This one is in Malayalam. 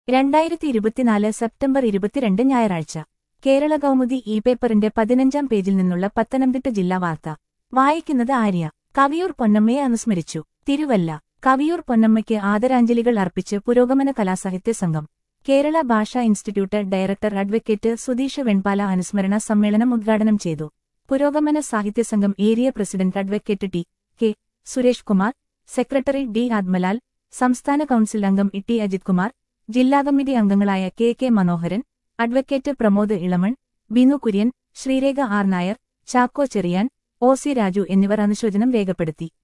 2024 സെപ്റ്റംബർ 22 ഞായറാഴ്ച കേരള കൗമുദി ഇ പേപ്പറിന്റെ 15-ാം പേജിൽ നിന്നുള്ള പത്തനംതിട്ട ജില്ലാ വാർത്ത വായിക്കുന്നത് ആര്യ. കവിയൂർ പൊന്നമ്മയെ അനുസ്മരിച്ചു. തിരുവല്ല. കവിയൂർ പൊന്നമ്മയ്ക്ക് ആദരാഞ്ജലികൾ അർപ്പിച്ച് പുരോഗമന കലാസാഹിത്യ സംഘം. കേരള ഭാഷാ institute director advocate Sudheesh Venpala അനുസ്മരണ സമ്മേളനം ഉദ്ഘാടനം ചെയ്തു. പുരോഗമന സാഹിത്യ സംഘം area president advocate T. K. Suresh Kumar, secretary D. Athmalal, സംസ്ഥാന കൌൺസിൽ അംഗം ടി. അജിത് കുമാർ, ജില്ലാ കമ്മിറ്റി അംഗങ്ങളായ K. K. Manoharan, advocate Pramod Ilaman, Binu Kurian, Sreerekha R Nair, Chacko Cheriyan, O. C. Raju എന്നിവർ അനുശോചനം രേഖപ്പെടുത്തി.